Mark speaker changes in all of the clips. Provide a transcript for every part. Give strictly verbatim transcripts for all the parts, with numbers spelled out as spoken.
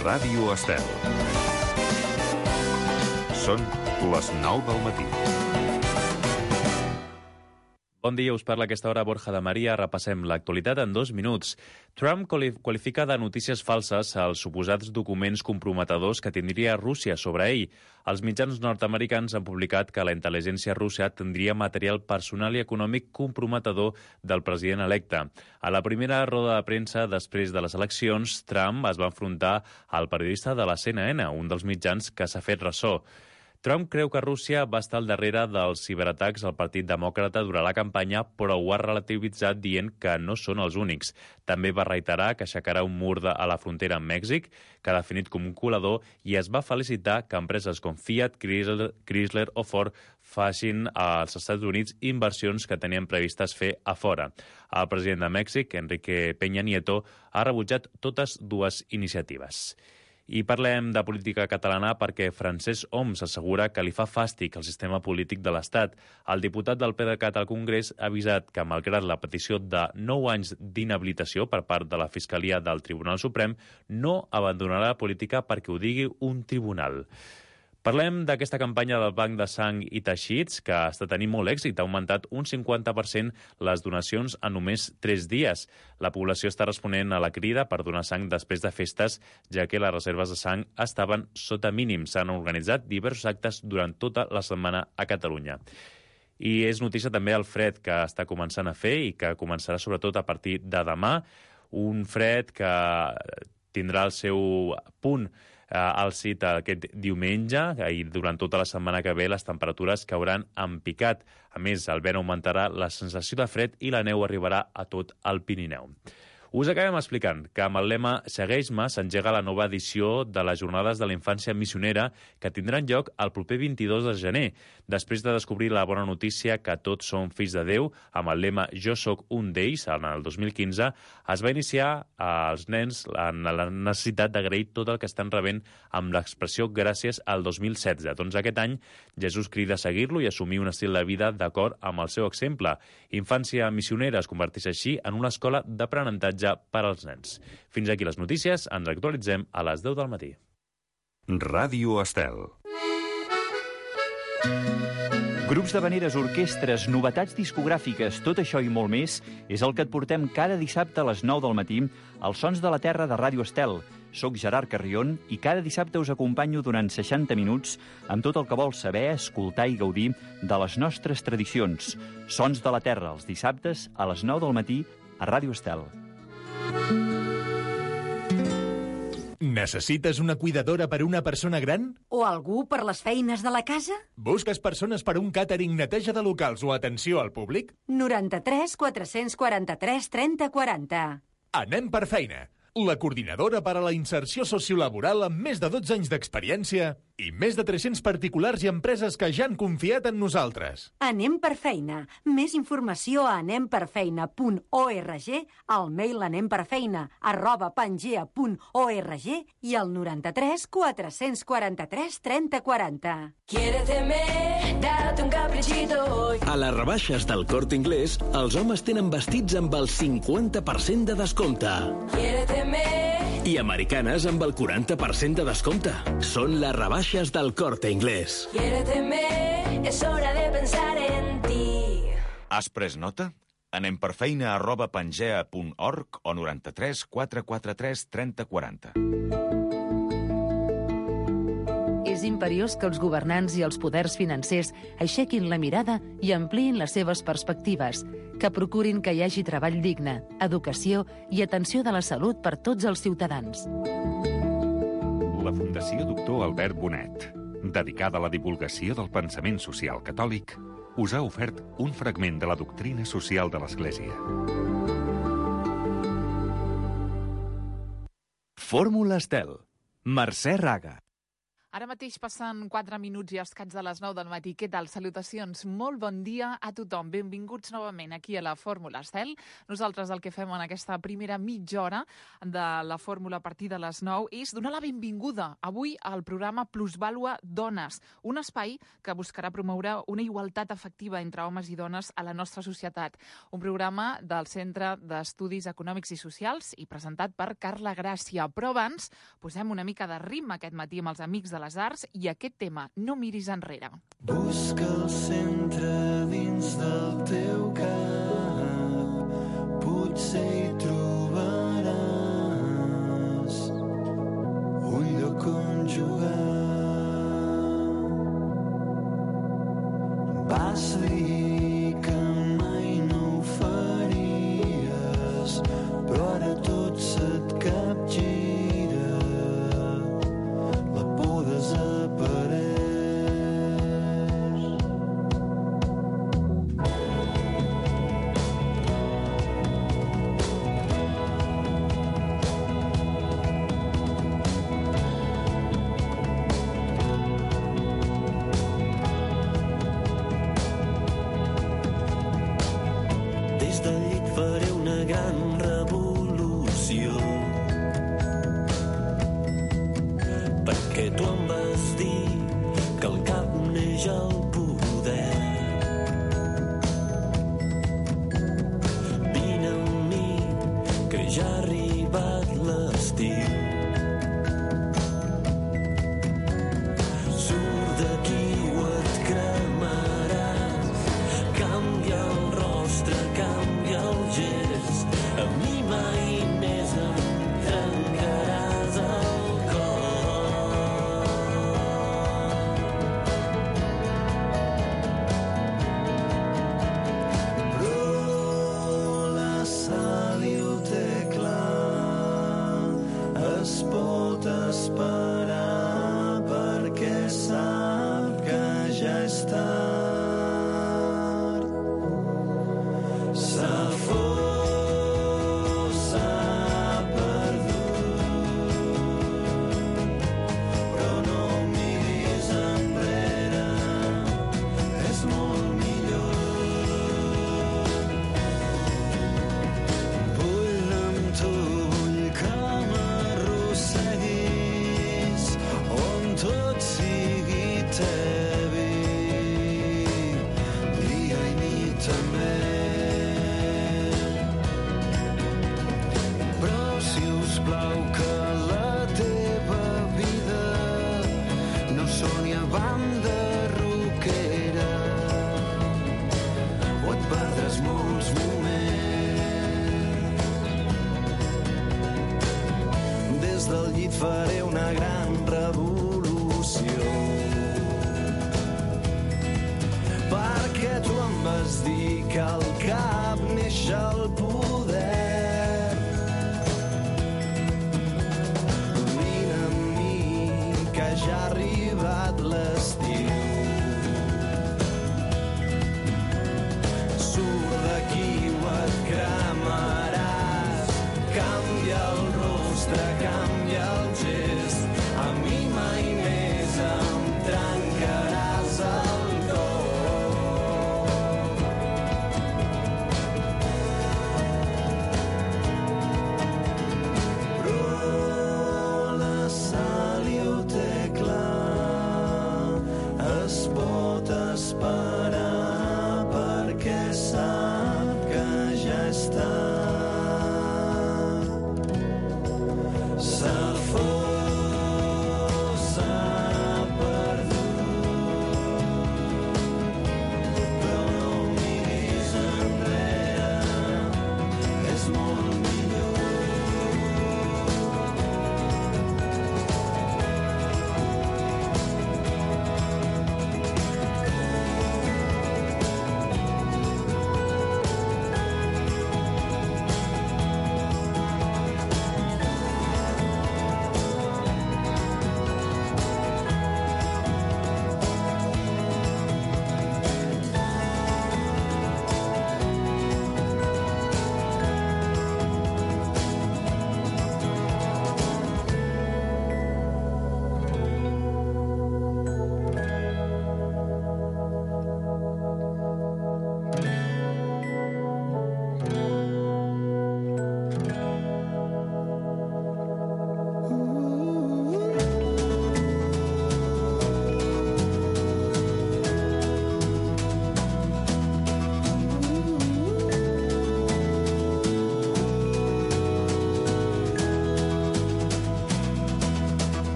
Speaker 1: Ràdio Estel. Són les nou del matí.
Speaker 2: Bon dia, us parla a aquesta hora Borja de Maria. Repassem l'actualitat en dos minuts. Trump qualifica de notícies falses els suposats documents comprometedors que tindria Rússia sobre ell. Els mitjans nord-americans han publicat que la intel·ligència russa tindria material personal i econòmic comprometedor del president electe. A la primera roda de premsa després de les eleccions, Trump es va enfrontar al periodista de la C N N, un dels mitjans que s'ha fet ressò. Trump creu que Rússia va estar al darrere dels ciberatacs al Partit Demòcrata durant la campanya, però ho ha relativitzat dient que no són els únics. També va reiterar que aixecarà un mur de, a la frontera amb Mèxic, que ha definit com un colador, i es va felicitar que empreses com Fiat, Chrysler, Chrysler o Ford facin als Estats Units inversions que tenien previstes fer a fora. El president de Mèxic, Enrique Peña Nieto, ha rebutjat totes dues iniciatives. I parlem de política catalana perquè Francesc Homs assegura que li fa fàstic el sistema polític de l'Estat. El diputat del PDeCAT al Congrés ha avisat que, malgrat la petició de nou anys d'inhabilitació per part de la Fiscalia del Tribunal Suprem, no abandonarà la política perquè ho digui un tribunal. Parlem d'aquesta campanya del Banc de Sang i Teixits, que està tenint molt èxit. Ha augmentat un cinquanta per cent les donacions en només tres dies. La població està responent a la crida per donar sang després de festes, ja que les reserves de sang estaven sota mínims. S'han organitzat diversos actes durant tota la setmana a Catalunya. I és notícia també el fred que està començant a fer i que començarà sobretot a partir de demà. Un fred que tindrà el seu punt al cit aquest diumenge i durant tota la setmana que ve les temperatures cauran en picat. A més, el vent augmentarà, la sensació de fred i la neu arribarà a tot el Pirineu. Us acabem explicant que amb el lema Segueix-me s'engega la nova edició de les Jornades de la Infància Missionera que tindran lloc el proper vint-i-dos de gener. Després de descobrir la bona notícia que tots som fills de Déu, amb el lema Jo soc un d'ells, en el dos mil quinze, es va iniciar als nens en la necessitat d'agrair tot el que estan rebent amb l'expressió gràcies al dos mil setze. Doncs aquest any Jesús crida a seguir-lo i assumir un estil de vida d'acord amb el seu exemple. Infància Missionera es converteix així en una escola d'aprenentatge per als nens. Fins aquí les notícies, ens actualitzem a les deu del matí.
Speaker 1: Ràdio Estel.
Speaker 3: Grups d'havaneres, orquestres, novetats discogràfiques, tot això i molt més és el que et portem cada dissabte a les nou del matí als Sons de la Terra de Ràdio Estel. Soc Gerard Carrion i cada dissabte us acompanyo durant seixanta minuts amb tot el que vols saber, escoltar i gaudir de les nostres tradicions. Sons de la Terra, els dissabtes a les nou del matí a Ràdio Estel.
Speaker 4: Necessites una cuidadora per a una persona gran?
Speaker 5: O algú per les feines de la casa?
Speaker 4: Busques persones per a un càtering, neteja de locals o atenció al públic?
Speaker 5: noranta-tres quatre-cents quaranta-tres trenta quaranta.
Speaker 4: Anem per feina. La coordinadora per a la inserció sociolaboral amb més de dotze anys d'experiència i més de tres-cents particulars i empreses que ja han confiat en nosaltres.
Speaker 5: Anem per feina. Més informació a anem per feina punt org, al mail anemperfeina arroba pangea punt org i al noranta-tres quatre-cents quaranta-tres trenta quaranta.
Speaker 6: Quiéreteme, date un caprichito hoy.
Speaker 7: A les rebaixes del Corte Inglés, els homes tenen vestits amb el cinquanta per cent de descompte.
Speaker 6: Quiéreteme.
Speaker 7: I americanes amb el quaranta per cent de descompte. Són les rebaixes del Corte Inglés.
Speaker 6: Quiéreteme, es hora de pensar en ti.
Speaker 8: Has pres nota? Anem per feina arroba pangea punt org o noranta-tres quatre quaranta-tres trenta quaranta.
Speaker 9: És imperiós que els governants i els poders financers aixequin la mirada i ampliïn les seves perspectives, que procurin que hi hagi treball digne, educació i atenció de la salut per tots els ciutadans.
Speaker 1: La Fundació Doctor Albert Bonet, dedicada a la divulgació del pensament social catòlic, us ha ofert un fragment de la doctrina social de l'Església.
Speaker 10: Fórmula Estel. Mercè Raga. Ara mateix passen quatre minuts i escaig de les nou del matí. Què tal? Salutacions. Molt bon dia a tothom. Benvinguts novament aquí a la Fórmula Estel. Nosaltres el que fem en aquesta primera mitja hora de la Fórmula a partir de les nou és donar la benvinguda avui al programa Plusvàlua Dones, un espai que buscarà promoure una igualtat efectiva entre homes i dones a la nostra societat. Un programa del Centre d'Estudis Econòmics i Socials i presentat per Carla Gràcia. Però abans posem una mica de ritme aquest matí amb els amics de les arts i aquest tema, No miris enrere.
Speaker 11: Busca el centre dins del teu cap, potser hi trobaràs un lloc on jugar. Vas dir que mai no ho faries, però ara tot se't capgira.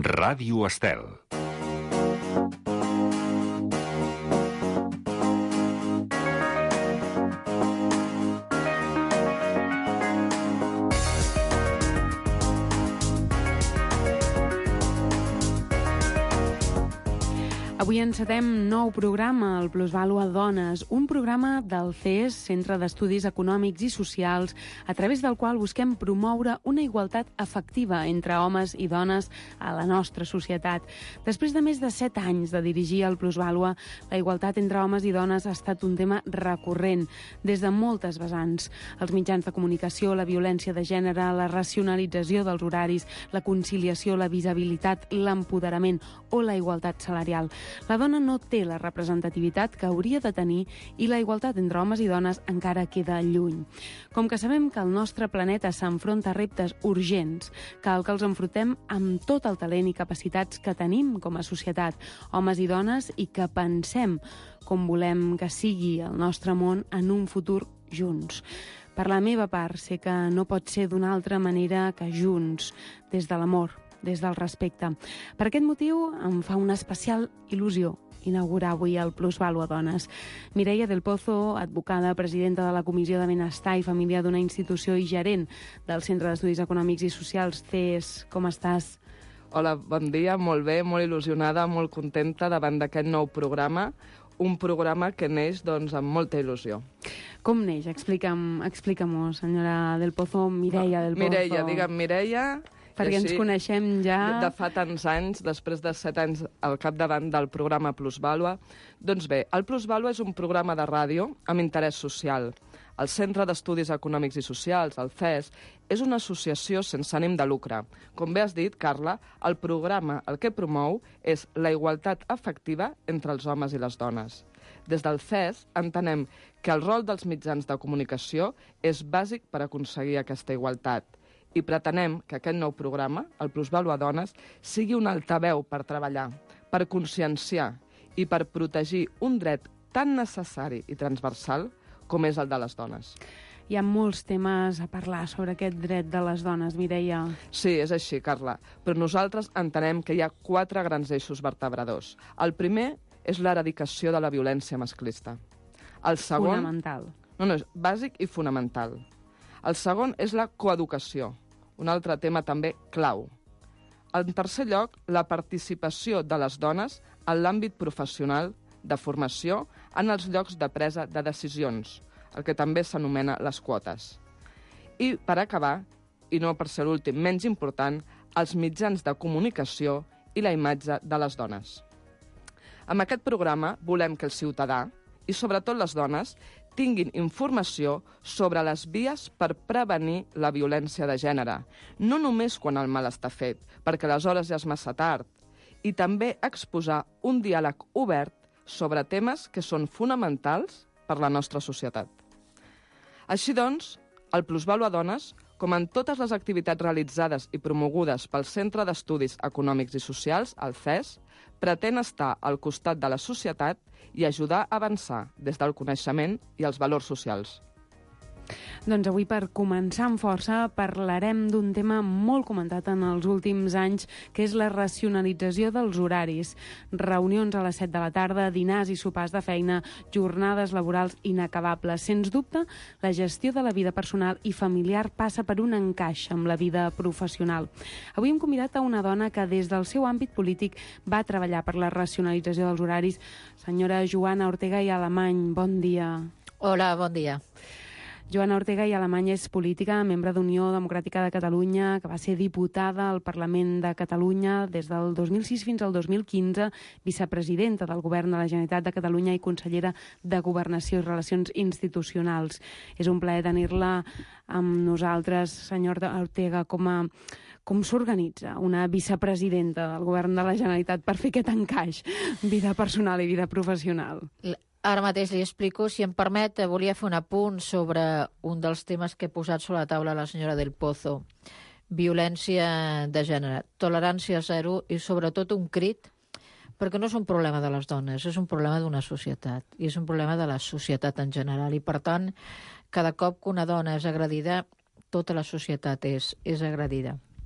Speaker 1: Ràdio Estel.
Speaker 12: Avui encetem nou programa, el Plusvàlua Dones, un programa del C E S, Centre d'Estudis Econòmics i Socials, a través del qual busquem promoure una igualtat efectiva entre homes i dones a la nostra societat. Després de més de set anys de dirigir el Plusvàlua, la igualtat entre homes i dones ha estat un tema recurrent des de moltes vessants. Els mitjans de comunicació, la violència de gènere, la racionalització dels horaris, la conciliació, la visibilitat, l'empoderament o la igualtat salarial. La dona no té la representativitat que hauria de tenir i la igualtat entre homes i dones encara queda lluny. Com que sabem que el nostre planeta s'enfronta a reptes urgents, cal que els enfrontem amb tot el talent i capacitats que tenim com a societat, homes i dones, i que pensem com volem que sigui el nostre món en un futur junts. Per la meva part, sé que no pot ser d'una altra manera que junts, des de l'amor, des del respecte. Per aquest motiu em fa una especial il·lusió inaugurar avui el Plusvàlua Dones. Mireia del Pozo, advocada, presidenta de la Comissió de Benestar i Família d'una institució i gerent del Centre d'Estudis Econòmics i Socials, C E S. Com estàs?
Speaker 13: Hola, bon dia, molt bé, molt il·lusionada, molt contenta davant d'aquest nou programa, un programa que neix doncs, amb molta il·lusió.
Speaker 12: Com neix? Explica'm, explica-m'ho, senyora del Pozo, Mireia del Pozo.
Speaker 13: Mireia, digue'm Mireia...
Speaker 12: Perquè ens coneixem ja...
Speaker 13: De fa tants anys, després de set anys al capdavant del programa Plusvàlua. Doncs bé, el Plusvàlua és un programa de ràdio amb interès social. El Centre d'Estudis Econòmics i Socials, el C E S, és una associació sense ànim de lucre. Com bé has dit, Carla, el programa el que promou és la igualtat efectiva entre els homes i les dones. Des del C E S entenem que el rol dels mitjans de comunicació és bàsic per aconseguir aquesta igualtat. I pretenem que aquest nou programa, el Plusvàlua Dones, sigui un altaveu per treballar, per conscienciar i per protegir un dret tan necessari i transversal com és el de les dones.
Speaker 12: Hi ha molts temes a parlar sobre aquest dret de les dones, Mireia.
Speaker 13: Sí, és així, Carla. Però nosaltres entenem que hi ha quatre grans eixos vertebradors. El primer és l'eradicació de la violència masclista. El segon...
Speaker 12: Fonamental.
Speaker 13: No, no, és bàsic i fonamental. El segon és la coeducació, un altre tema també clau. En tercer lloc, la participació de les dones en l'àmbit professional de formació en els llocs de presa de decisions, el que també s'anomena les quotes. I, per acabar, i no per ser l'últim menys important, els mitjans de comunicació i la imatge de les dones. Amb aquest programa volem que el ciutadà, i sobretot les dones, tinguin informació sobre les vies per prevenir la violència de gènere, no només quan el mal està fet, perquè aleshores ja és massa tard, i també exposar un diàleg obert sobre temes que són fonamentals per la nostra societat. Així doncs, el Plusvàlua Dones, com en totes les activitats realitzades i promogudes pel Centre d'Estudis Econòmics i Socials, el C E S, pretén estar al costat de la societat i ajudar a avançar des del coneixement i els valors socials.
Speaker 12: Doncs avui, per començar amb força, parlarem d'un tema molt comentat en els últims anys, que és la racionalització dels horaris. Reunions a les set de la tarda, dinars i sopars de feina, jornades laborals inacabables. Sens dubte, la gestió de la vida personal i familiar passa per un encaix amb la vida professional. Avui hem convidat a una dona que des del seu àmbit polític va treballar per la racionalització dels horaris. Senyora Joana Ortega i Alemany, bon dia.
Speaker 14: Hola, bon dia.
Speaker 12: Joana Ortega i Alemany és política, membre d'Unió Democràtica de Catalunya, que va ser diputada al Parlament de Catalunya des del dos mil sis fins al dos mil quinze, vicepresidenta del Govern de la Generalitat de Catalunya i consellera de Governació i Relacions Institucionals. És un plaer tenir-la amb nosaltres, senyor Ortega, com a... Com s'organitza una vicepresidenta del Govern de la Generalitat per fer aquest encaix, vida personal i vida professional?
Speaker 14: Ara mateix li explico. Si em permet, volia fer un apunt sobre un dels temes que ha posat sobre la taula la senyora del Pozo. Violència de gènere, tolerància zero i sobretot un crit, perquè no és un problema de les dones, és un problema d'una societat i és un problema de la societat en general. I per tant, cada cop que una dona és agredida, tota la societat és, és agredida.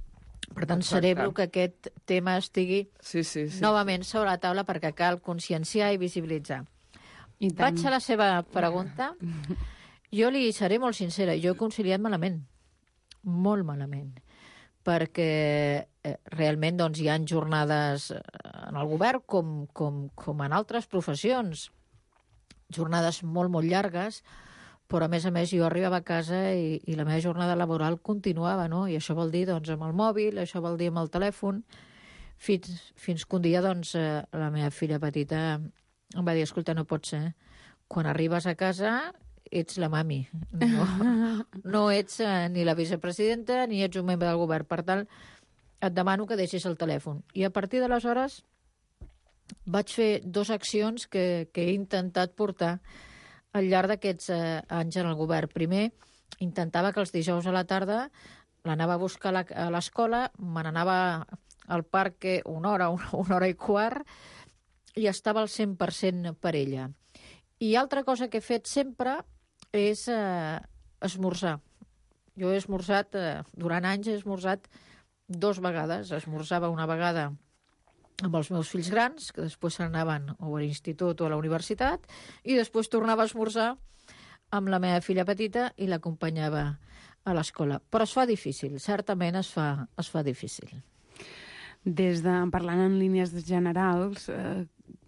Speaker 14: Per tant, celebro que aquest tema estigui
Speaker 13: sí, sí, sí.
Speaker 14: novament sobre la taula perquè cal conscienciar i visibilitzar. I Vaig a la seva pregunta. Jo li seré molt sincera. Jo he conciliat malament. Molt malament. Perquè eh, realment doncs, hi ha jornades en el govern com, com, com en altres professions. Jornades molt, molt llargues, però a més a més jo arribava a casa i, i la meva jornada laboral continuava, no? I això vol dir doncs, amb el mòbil, això vol dir amb el telèfon, fins, fins que un dia doncs, eh, la meva filla petita em va dir, escolta, no pot ser, quan arribes a casa ets la mami, no, no ets eh, ni la vicepresidenta ni ets un membre del govern, per tant et demano que deixis el telèfon. I a partir d'aleshores vaig fer dues accions que, que he intentat portar al llarg d'aquests eh, anys en el govern. Primer, intentava que els dijous a la tarda l'anava a buscar a la, a l'escola, me n'anava al parc una hora, una, una hora i quart, i estava al cent per cent per ella. I altra cosa que he fet sempre és eh, esmorzar. Jo he esmorzat, eh, durant anys he esmorzat dues vegades. Esmorzava una vegada amb els meus fills grans, que després s'anaven o a l'institut o a la universitat, i després tornava a esmorzar amb la meva filla petita i l'acompanyava a l'escola. Però es fa difícil, certament es fa, es fa difícil.
Speaker 12: Des de, parlant en línies generals, eh,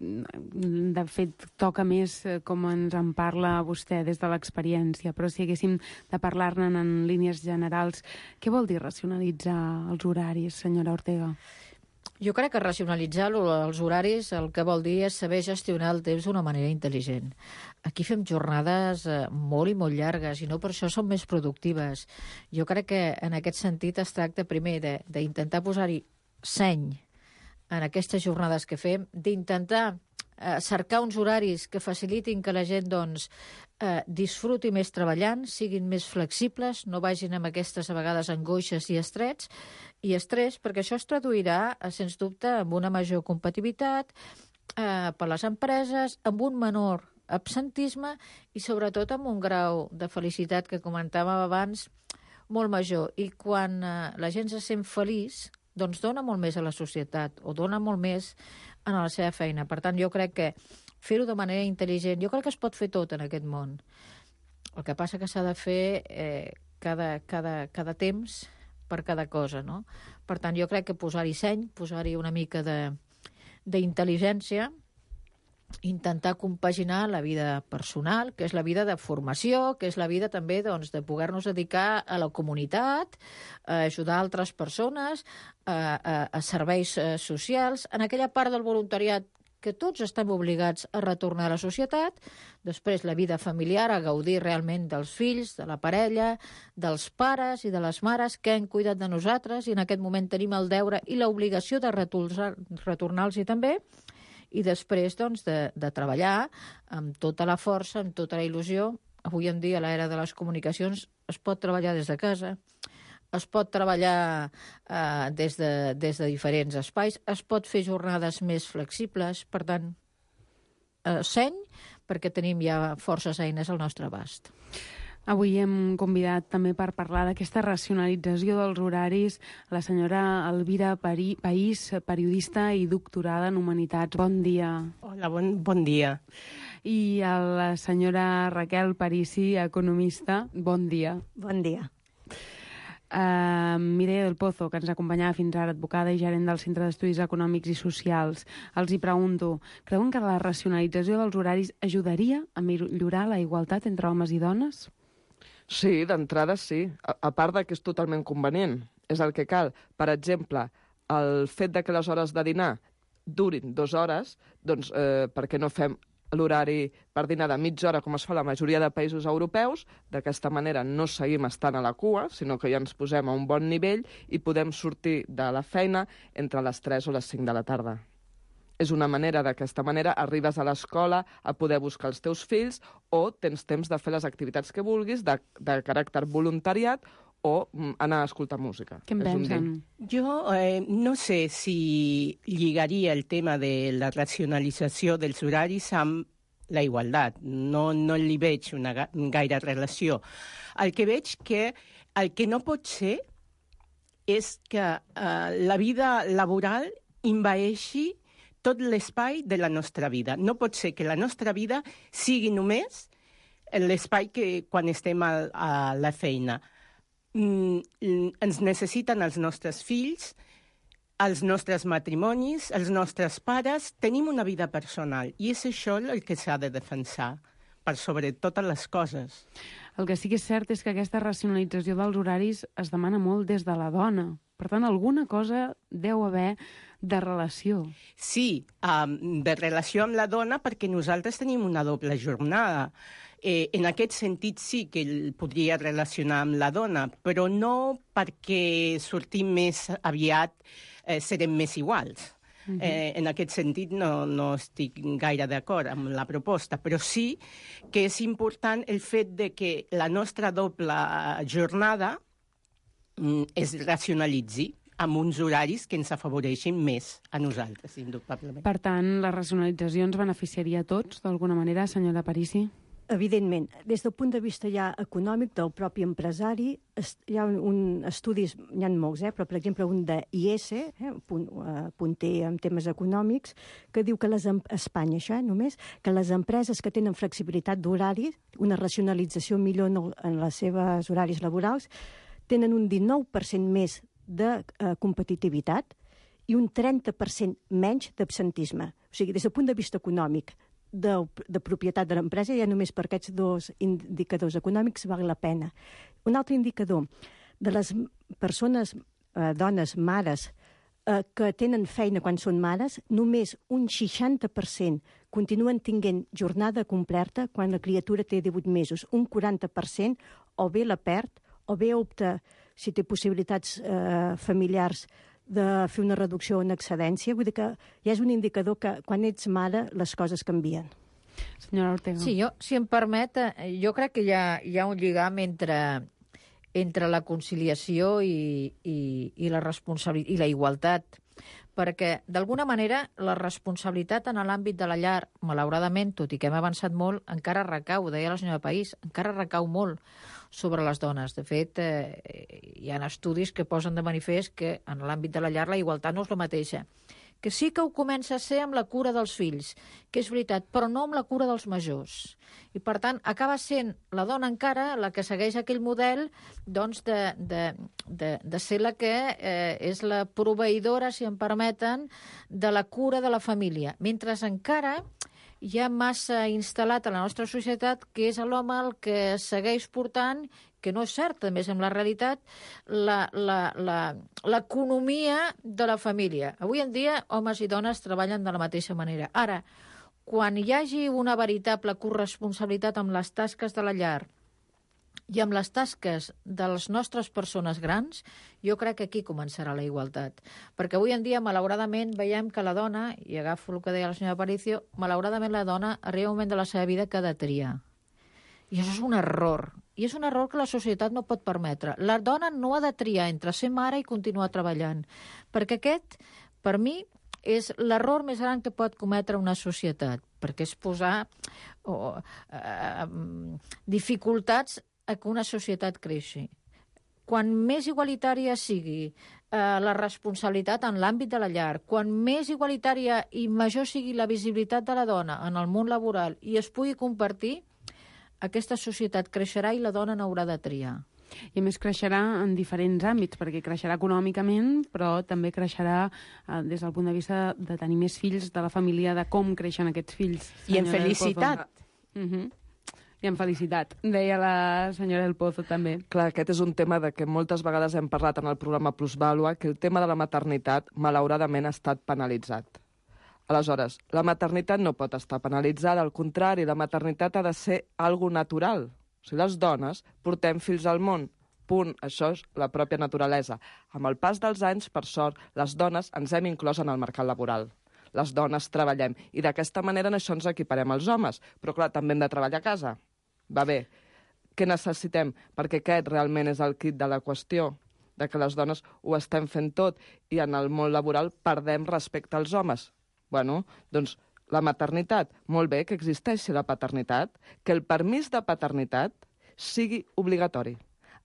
Speaker 12: de fet, toca més eh, com ens en parla vostè des de l'experiència, però si haguéssim de parlar-ne en línies generals, què vol dir racionalitzar els horaris, senyora Ortega?
Speaker 14: Jo crec que racionalitzar els horaris el que vol dir és saber gestionar el temps d'una manera intel·ligent. Aquí fem jornades eh, molt i molt llargues i no per això són més productives. Jo crec que en aquest sentit es tracta primer d'intentar posar-hi seny en aquestes jornades que fem, d'intentar eh, cercar uns horaris que facilitin que la gent doncs, eh, disfruti més treballant, siguin més flexibles, no vagin amb aquestes a vegades angoixes i estrets, i estrès, perquè això es traduirà, sens dubte, amb una major competitivitat eh, per les empreses, amb un menor absentisme i sobretot amb un grau de felicitat que comentàvem abans molt major. I quan eh, la gent se sent feliç, doncs dona molt més a la societat o dona molt més en la seva feina. Per tant, jo crec que fer-ho de manera intel·ligent, jo crec que es pot fer tot en aquest món. El que passa que s'ha de fer eh, cada, cada, cada temps per cada cosa, no? Per tant, jo crec que posar-hi seny, posar-hi una mica d'intel·ligència, intentar compaginar la vida personal, que és la vida de formació, que és la vida també doncs, de poder-nos dedicar a la comunitat, a ajudar altres persones, a, a, a serveis eh, socials, en aquella part del voluntariat que tots estem obligats a retornar a la societat, després la vida familiar, a gaudir realment dels fills, de la parella, dels pares i de les mares que han cuidat de nosaltres i en aquest moment tenim el deure i l'obligació de retornar-los-hi també, i després doncs, de, de treballar amb tota la força, amb tota la il·lusió. Avui en dia, a l'era de les comunicacions, es pot treballar des de casa, es pot treballar eh, des, de, des de diferents espais, es pot fer jornades més flexibles, per tant, eh, seny, perquè tenim ja forces eines al nostre abast.
Speaker 12: Avui hem convidat també per parlar d'aquesta racionalització dels horaris la senyora Elvira País, periodista i doctorada en Humanitats. Bon dia.
Speaker 15: Hola, bon, bon dia.
Speaker 12: I a la senyora Raquel Parisi, economista. Bon dia.
Speaker 15: Bon dia.
Speaker 12: Uh, Mireia del Pozo, que ens acompanyava fins ara, advocada i gerent del Centre d'Estudis Econòmics i Socials. Els hi pregunto, creuen que la racionalització dels horaris ajudaria a millorar la igualtat entre homes i dones?
Speaker 13: Sí, d'entrada sí. A, a part de que és totalment convenient. És el que cal. Per exemple, el fet de que les hores de dinar durin dues hores, doncs eh, per què no fem l'horari per dinar de mitja hora, com es fa a la majoria de països europeus? D'aquesta manera no seguim estant a la cua, sinó que ja ens posem a un bon nivell i podem sortir de la feina entre les tres o les cinc de la tarda. És una manera, d'aquesta manera, arribes a l'escola a poder buscar els teus fills o tens temps de fer les activitats que vulguis de, de caràcter voluntariat o mm, anar a escoltar música.
Speaker 12: Què en pensen?
Speaker 15: Jo eh, no sé si lligaria el tema de la racionalització dels horaris amb la igualtat. No, no li veig una ga gaire relació. El que veig que el que no pot ser és que eh, la vida laboral envaeixi tot l'espai de la nostra vida. No pot ser que la nostra vida sigui només l'espai que quan estem a, a la feina. Mm, ens necessiten els nostres fills, els nostres matrimonis, els nostres pares. Tenim una vida personal i és això el que s'ha de defensar per sobre totes les coses.
Speaker 12: El que sí que és cert és que aquesta racionalització dels horaris es demana molt des de la dona. Per tant, alguna cosa deu haver de relació.
Speaker 15: Sí, um, de relació amb la dona, perquè nosaltres tenim una doble jornada. Eh, en aquest sentit sí que el podria relacionar amb la dona, però no perquè sortim més aviat, eh, serem més iguals. Uh-huh. Eh, en aquest sentit no, no estic gaire d'acord amb la proposta, però sí que és important el fet de que la nostra doble jornada mm, es racionalitzi amb uns horaris que ens afavoreixin més a nosaltres, indubtablement.
Speaker 12: Per tant, la racionalització ens beneficiaria a tots, d'alguna manera, senyora Parisi?
Speaker 16: Evidentment. Des del punt de vista ja econòmic del propi empresari, es, hi ha un, un estudis, n'hi ha molts, eh, però per exemple un de I E S, eh, punt, uh, punter en temes econòmics, que diu que les, a Espanya, això, eh, només, que les empreses que tenen flexibilitat d'horari, una racionalització millor en, el, en les seves horaris laborals, tenen un dinou per cent més de uh, competitivitat i un trenta per cent menys d'absentisme. O sigui, des del punt de vista econòmic, de, de propietat de l'empresa, ja només per aquests dos indicadors econòmics val la pena. Un altre indicador, de les persones, eh, dones, mares, eh, que tenen feina quan són mares, només un seixanta per cent continuen tinguent jornada completa quan la criatura té divuit mesos. Un quaranta per cent o bé la perd o bé opta, si té possibilitats eh, familiars, de fer una reducció o una excedència. Vull dir que ja és un indicador que quan ets mare les coses canvien.
Speaker 12: Senyora Ortega.
Speaker 14: Sí, jo, si em permet, jo crec que hi ha, hi ha un lligam entre, entre la conciliació i, i, i la responsabilitat i la igualtat, perquè d'alguna manera la responsabilitat en l'àmbit de la llar, malauradament, tot i que hem avançat molt, encara recau, deia la senyora País, encara recau molt sobre les dones. De fet, eh, hi ha estudis que posen de manifest que en l'àmbit de la llar la igualtat no és la mateixa. Que sí que ho comença a ser amb la cura dels fills, que és veritat, però no amb la cura dels majors. I, per tant, acaba sent la dona encara la que segueix aquell model doncs, de, de, de, de ser la que eh, és la proveïdora, si em permeten, de la cura de la família. Mentre encara hi ha massa instal·lat a la nostra societat que és l'home el que segueix portant, que no és cert, a més amb la realitat, l'economia de la família. Avui en dia, homes i dones treballen de la mateixa manera. Ara, quan hi hagi una veritable corresponsabilitat amb les tasques de la llar i amb les tasques de les nostres persones grans, jo crec que aquí començarà la igualtat. Perquè avui en dia, malauradament, veiem que la dona, i agafo el que deia la senyora Aparicio, malauradament la dona arriba un moment de la seva vida que ha de triar. I això és un error. I és un error que la societat no pot permetre. La dona no ha de triar entre ser mare i continuar treballant. Perquè aquest, per mi, és l'error més gran que pot cometre una societat. Perquè és posar oh, eh, dificultats a que una societat creixi. Quan més igualitària sigui eh, la responsabilitat en l'àmbit de la llar, quan més igualitària i major sigui la visibilitat de la dona en el món laboral i es pugui compartir, aquesta societat creixerà i la dona n'haurà de triar.
Speaker 12: I a més creixerà en diferents àmbits, perquè creixerà econòmicament, però també creixerà eh, des del punt de vista de tenir més fills, de la família, de com creixen aquests fills.
Speaker 15: I en felicitat.
Speaker 12: Uh -huh. I en felicitat, deia la senyora del Pozo també.
Speaker 13: Clar, aquest és un tema de què moltes vegades hem parlat en el programa Plusvàlua, que el tema de la maternitat, malauradament, ha estat penalitzat. Aleshores, la maternitat no pot estar penalitzada, al contrari, la maternitat ha de ser algo natural. O sigui, les dones portem fills al món, punt, això és la pròpia naturalesa. Amb el pas dels anys, per sort, les dones ens hem inclòs en el mercat laboral. Les dones treballem, i d'aquesta manera en això ens equiparem als homes. Però, clar, també hem de treballar a casa. Va bé, què necessitem? Perquè aquest realment és el kit de la qüestió, de que les dones ho estem fent tot i en el món laboral perdem respecte als homes. Bueno, doncs la maternitat, molt bé que existeixi la paternitat, que el permís de paternitat sigui obligatori.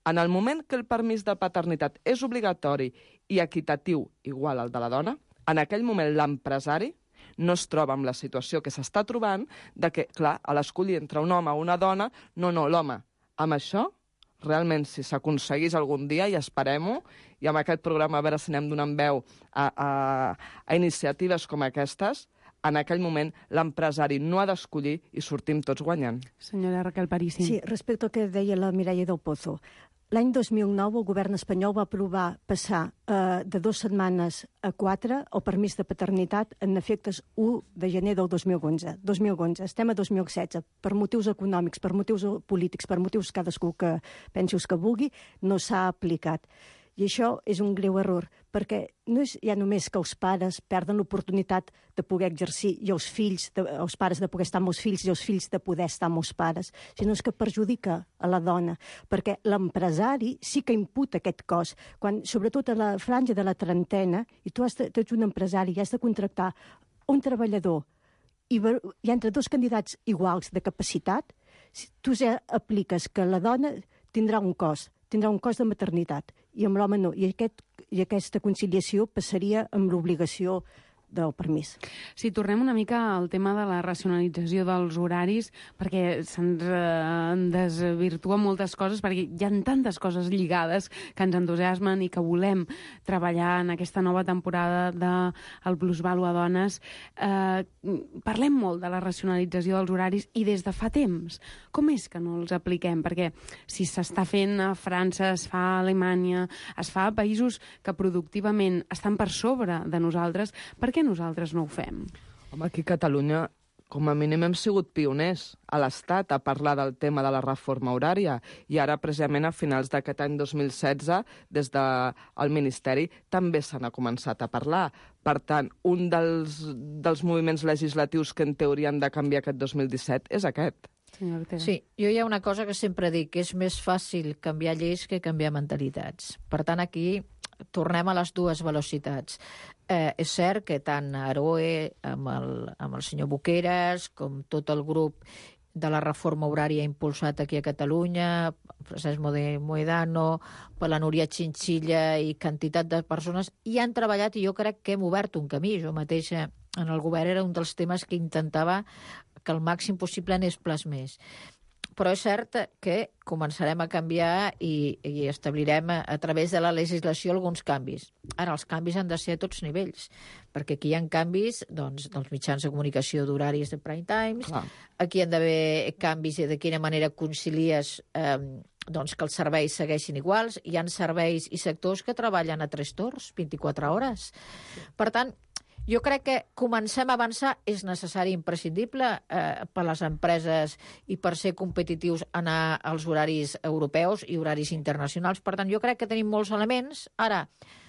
Speaker 13: En el moment que el permís de paternitat és obligatori i equitatiu igual al de la dona, en aquell moment l'empresari no es troba amb la situació que s'està trobant de que, clar, a l'escollir entre un home o una dona, no, no, l'home. Amb això, realment, si s'aconseguís algun dia, i esperem-ho, i amb aquest programa a veure si anem donant veu a, a, a iniciatives com aquestes, en aquell moment l'empresari no ha d'escollir i sortim tots guanyant.
Speaker 12: Senyora Raquel Parisi.
Speaker 16: Sí, respecte al que deia la Mireia del Pozo. L'any dos mil nou el govern espanyol va aprovar passar eh, de dues setmanes a quatre el permís de paternitat en efectes u de gener del dos mil onze. dos mil onze, estem a dos mil setze. Per motius econòmics, per motius polítics, per motius cadascú que pensi que vulgui, no s'ha aplicat. I això és un greu error, perquè no és ja només que els pares perden l'oportunitat de poder exercir i els fills, de, els pares de poder estar amb els fills i els fills de poder estar amb els pares, sinó és que perjudica a la dona, perquè l'empresari sí que imputa aquest cost, quan, sobretot a la franja de la trentena, i tu, has de, tu ets un empresari i has de contractar un treballador i hi ha entre dos candidats iguals de capacitat, tu ja apliques que la dona tindrà un cost, tindrà un cost de maternitat, i amb l'home no. I, aquest, i aquesta conciliació passaria amb l'obligació del permís.
Speaker 12: Si tornem una mica al tema de la racionalització dels horaris, perquè se'ns eh, desvirtua moltes coses, perquè hi ha tantes coses lligades que ens entusiasmen i que volem treballar en aquesta nova temporada del Plusvalua Dones. Eh, parlem molt de la racionalització dels horaris i des de fa temps. Com és que no els apliquem? Perquè si s'està fent a França, es fa a Alemanya, es fa a països que productivament estan per sobre de nosaltres, per què nosaltres no ho fem?
Speaker 13: Home, aquí a Catalunya, com a mínim, hem sigut pioners a l'Estat a parlar del tema de la reforma horària i ara, precisament, a finals d'aquest any dos mil setze, des del Ministeri, també se n'ha començat a parlar. Per tant, un dels, dels moviments legislatius que en teoria han de canviar aquest dos mil disset és aquest.
Speaker 14: Sí, jo hi ha una cosa que sempre dic, que és més fàcil canviar lleis que canviar mentalitats. Per tant, aquí tornem a les dues velocitats. Eh, és cert que tant Aroe, amb el, amb el senyor Boqueras, com tot el grup de la reforma horària impulsat aquí a Catalunya, Francesc Moedano, per la Núria Chinchilla i quantitat de persones, hi han treballat i jo crec que hem obert un camí. Jo mateixa en el govern era un dels temes que intentava que el màxim possible anés plasmés. Però és cert que començarem a canviar i, i establirem a, a través de la legislació alguns canvis. Ara, els canvis han de ser a tots nivells, perquè aquí hi ha canvis doncs, dels mitjans de comunicació d'horaris de prime times, Clar. Aquí hi han d'haver canvis de quina manera concilies eh, doncs, que els serveis segueixin iguals. Hi ha serveis i sectors que treballen a tres torns, vint-i-quatre hores. Per tant, jo crec que comencem a avançar, és necessari, imprescindible eh, per a les empreses i per ser competitius anar als horaris europeus i horaris internacionals. Per tant, jo crec que tenim molts elements. Ara,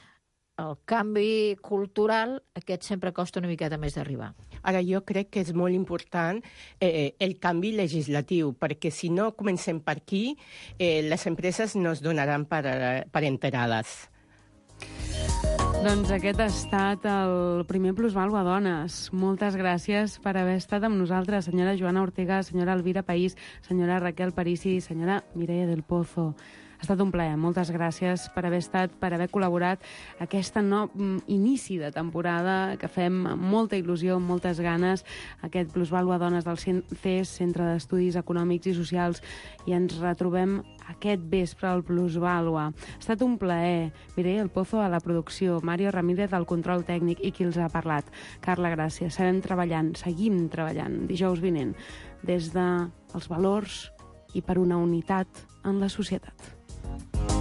Speaker 14: el canvi cultural, aquest sempre costa una miqueta més d'arribar.
Speaker 15: Ara, jo crec que és molt important eh, el canvi legislatiu, perquè si no comencem per aquí, eh, les empreses no es donaran per, per enterades.
Speaker 12: Doncs aquest ha estat el primer Plusvalua Dones. Moltes gràcies per haver estat amb nosaltres, senyora Joana Ortega, senyora Elvira País, senyora Raquel Parisi i senyora Mireia del Pozo. Ha estat un plaer. Moltes gràcies per haver estat, per haver col·laborat aquest no, inici de temporada que fem amb molta il·lusió, amb moltes ganes, aquest Plusvalua Dones del C E S, Centre d'Estudis Econòmics i Socials, i ens retrobem aquest vespre al Plusvalua. Ha estat un plaer. Mireia del Pozo a la producció, Mario Ramírez al control tècnic i qui els ha parlat. Carla Gràcia. Serem treballant, seguim treballant dijous vinent des dels valors i per una unitat en la societat.